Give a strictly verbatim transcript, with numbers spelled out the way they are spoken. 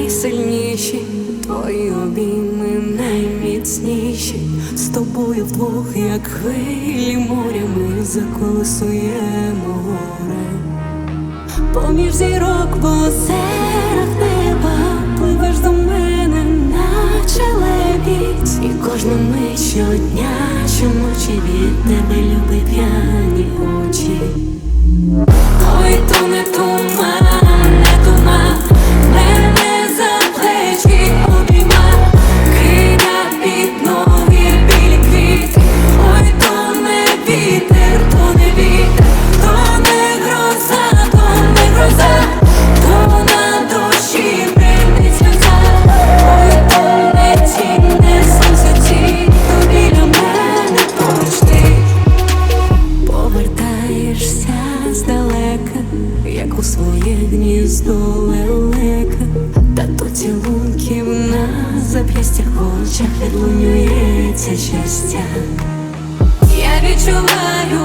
найсильніші, твої обійми найміцніші. З тобою вдвох, як хвилі моря, ми заколисуємо горе. Поміж зірок по озерах неба пливеш до мене, наче лебідь. І кожну мить щодня, щоночі від тебе, любі п'яні очі. Ой, то не туман, не туман, мене за плечі обійма, кида під ноги білі квіти. Ой, то не вітер, то не вітер, то не гроза, то не гроза, то на душі бринить сльоза. Ой, то не тінь, не сонце тінь, то біля мене поруч ти. Повертаєшся здалека, як у своє гніздо лелека, та то цілунків на зап'ястях, в очах відлунюється щастя. Я відчуваю